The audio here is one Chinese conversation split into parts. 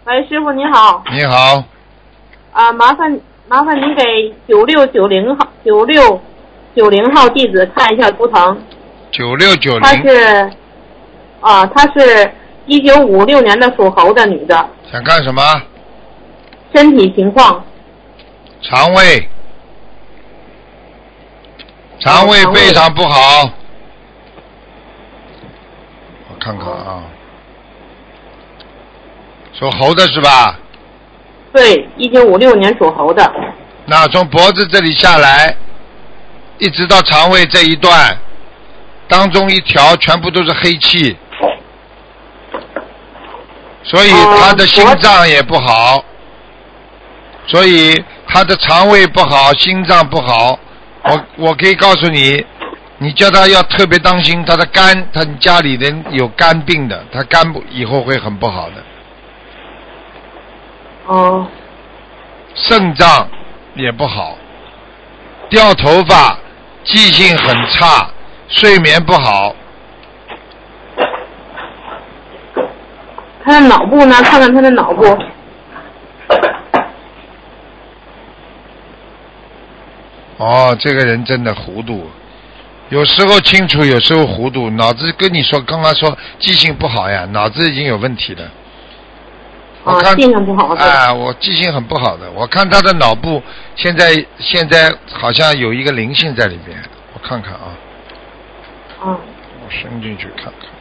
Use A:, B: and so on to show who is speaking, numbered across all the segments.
A: 喂，师傅你好。
B: 你好。
A: 麻烦您给9690号弟子看一下图腾。
B: 9690。
A: 她是1956年的属猴的女的。
B: 想干什么？
A: 身体情况。
B: 肠胃非常不好。我看看啊。属猴的是吧？
A: 对，1956年属猴的。
B: 那从脖子这里下来，一直到肠胃这一段，当中一条全部都是黑气，所以他的心脏也不好，所以他的肠胃不好，心脏不好。我可以告诉你，你叫他要特别当心他的肝，他家里人有肝病的，他肝以后会很不好的。肾脏也不好，掉头发，记性很差，睡眠不好。
A: 他的脑部呢？看看他的脑部。
B: 这个人真的糊涂，有时候清楚，有时候糊涂，脑子跟你说，刚刚说记性不好呀，脑子已经有问题了。我看
A: 记性不好。
B: 我记性很不好的。我看他的脑部现在好像有一个灵性在里边，我看看啊。我伸进去看看。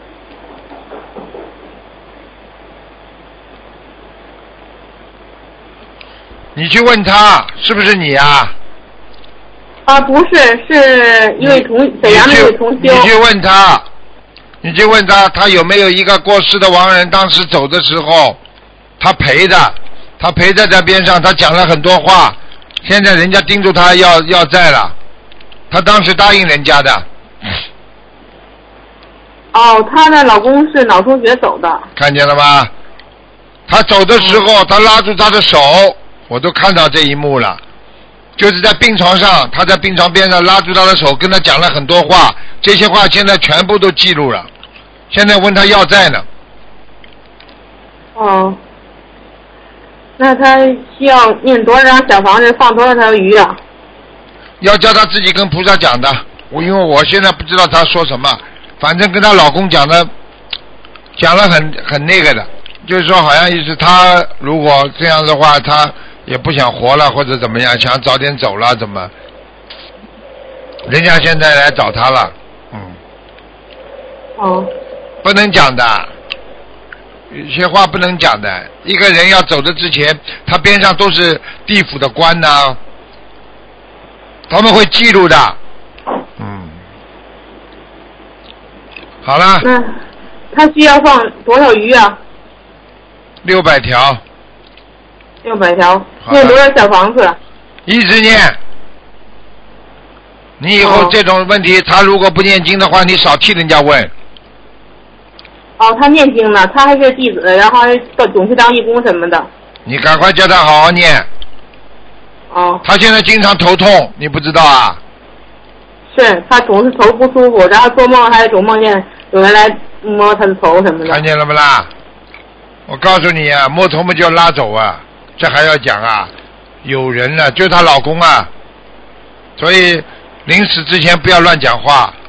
B: 你去问他是不是你啊？
A: 不是，是一位沈阳的一位同修。
B: 你去问他，他有没有一个过世的亡人，当时走的时候他陪在边上，他讲了很多话，现在人家盯住他要债了，他当时答应人家的。
A: 她的老公是脑出血走的。
B: 看见了吗？他走的时候，他拉住他的手，我都看到这一幕了，就是在病床上，他在病床边上拉住他的手，跟他讲了很多话，这些话现在全部都记录了，现在问他要债呢。
A: 那他需要念多少张小房子，放多少条鱼啊？
B: 要叫他自己跟菩萨讲的，因为我现在不知道他说什么，反正跟她老公讲了很那个的，就是说好像意思他如果这样的话，他也不想活了或者怎么样，想早点走了怎么？人家现在来找他了，不能讲的。有些话不能讲的，一个人要走的之前，他边上都是地府的官呐，他们会记录的。好了。
A: 那他需要放多少鱼啊
B: ？600条。
A: 600条。念多少小房子？
B: 一直念。你以后这种问题，他如果不念经的话，你少替人家问。
A: 他念经呢，他还是弟子，然后总去当义工什么的。
B: 你赶快叫他好好念。他现在经常头痛，你不知道啊？
A: 是，他总是头不舒服，然后做梦还总梦见有人来摸他的头什么的。
B: 看见了不啦？我告诉你啊，摸头嘛就要拉走啊，这还要讲啊？有人了，就是她老公啊，所以临死之前不要乱讲话。